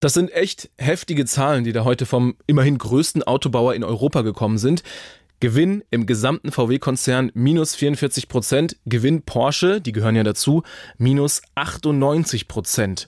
Das sind echt heftige Zahlen, die da heute vom immerhin größten Autobauer in Europa gekommen sind. Gewinn im gesamten VW-Konzern minus 44%, Gewinn Porsche, die gehören ja dazu, minus 98%.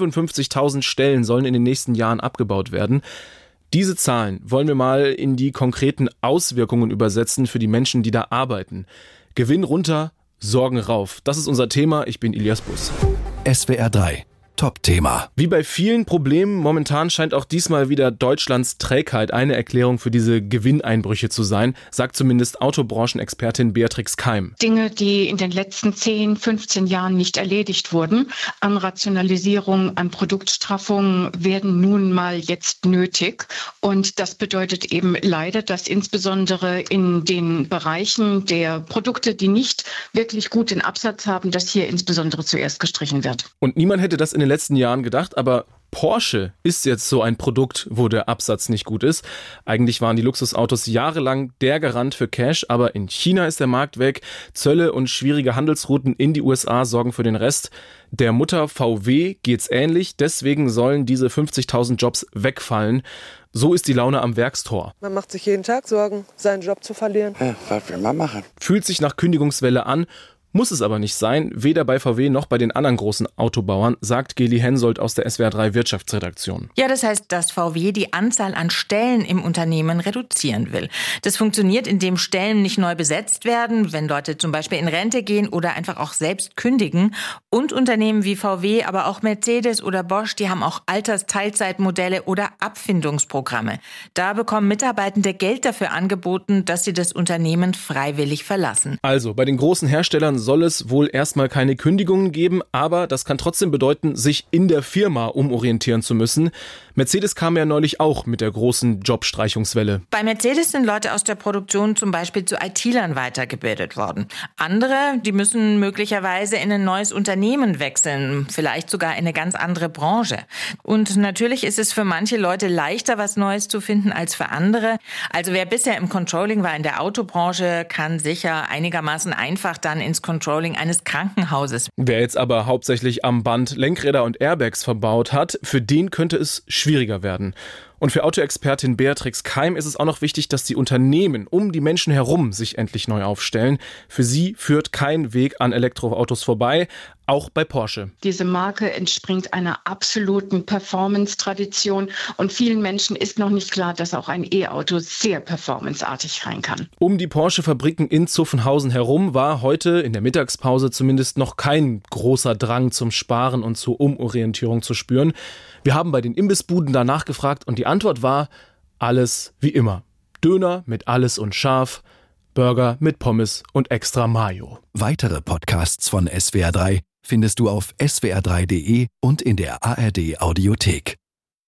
55.000 Stellen sollen in den nächsten Jahren abgebaut werden. Diese Zahlen wollen wir mal in die konkreten Auswirkungen übersetzen für die Menschen, die da arbeiten. Gewinn runter, Sorgen rauf. Das ist unser Thema. Ich bin Ilias Bus. SWR 3. Top-Thema. Wie bei vielen Problemen momentan scheint auch diesmal wieder Deutschlands Trägheit eine Erklärung für diese Gewinneinbrüche zu sein, sagt zumindest Autobranchenexpertin Beatrix Keim. Dinge, die in den letzten 10, 15 Jahren nicht erledigt wurden, an Rationalisierung, an Produktstraffung, werden nun mal jetzt nötig. Und das bedeutet eben leider, dass insbesondere in den Bereichen der Produkte, die nicht wirklich gut den Absatz haben, dass hier insbesondere zuerst gestrichen wird. Und niemand hätte das in den letzten Jahren gedacht, aber Porsche ist jetzt so ein Produkt, wo der Absatz nicht gut ist. Eigentlich waren die Luxusautos jahrelang der Garant für Cash, aber in China ist der Markt weg. Zölle und schwierige Handelsrouten in die USA sorgen für den Rest. Der Mutter VW geht's ähnlich, deswegen sollen diese 50.000 Jobs wegfallen. So ist die Laune am Werkstor. Man macht sich jeden Tag Sorgen, seinen Job zu verlieren. Ja, was will man machen? Fühlt sich nach Kündigungswelle an, muss es aber nicht sein, weder bei VW noch bei den anderen großen Autobauern, sagt Geli Hensoldt aus der SWR 3 Wirtschaftsredaktion. Ja, das heißt, dass VW die Anzahl an Stellen im Unternehmen reduzieren will. Das funktioniert, indem Stellen nicht neu besetzt werden, wenn Leute zum Beispiel in Rente gehen oder einfach auch selbst kündigen. Und Unternehmen wie VW, aber auch Mercedes oder Bosch, die haben auch Altersteilzeitmodelle oder Abfindungsprogramme. Da bekommen Mitarbeitende Geld dafür angeboten, dass sie das Unternehmen freiwillig verlassen. Also, bei den großen Herstellern soll es wohl erstmal keine Kündigungen geben, aber das kann trotzdem bedeuten, sich in der Firma umorientieren zu müssen. Mercedes kam ja neulich auch mit der großen Jobstreichungswelle. Bei Mercedes sind Leute aus der Produktion zum Beispiel zu IT-Lern weitergebildet worden. Andere, die müssen möglicherweise in ein neues Unternehmen wechseln, vielleicht sogar in eine ganz andere Branche. Und natürlich ist es für manche Leute leichter, was Neues zu finden als für andere. Also wer bisher im Controlling war in der Autobranche, kann sicher einigermaßen einfach dann ins Controlling eines Krankenhauses. Wer jetzt aber hauptsächlich am Band Lenkräder und Airbags verbaut hat, für den könnte es schwieriger werden. Und für Autoexpertin Beatrix Keim ist es auch noch wichtig, dass die Unternehmen um die Menschen herum sich endlich neu aufstellen. Für sie führt kein Weg an Elektroautos vorbei, auch bei Porsche. Diese Marke entspringt einer absoluten Performance-Tradition und vielen Menschen ist noch nicht klar, dass auch ein E-Auto sehr performanceartig sein kann. Um die Porsche-Fabriken in Zuffenhausen herum war heute in der Mittagspause zumindest noch kein großer Drang zum Sparen und zur Umorientierung zu spüren. Wir haben bei den Imbissbuden danach gefragt und die Antwort war, alles wie immer. Döner mit alles und scharf, Burger mit Pommes und extra Mayo. Weitere Podcasts von SWR 3 findest du auf swr3.de und in der ARD Audiothek.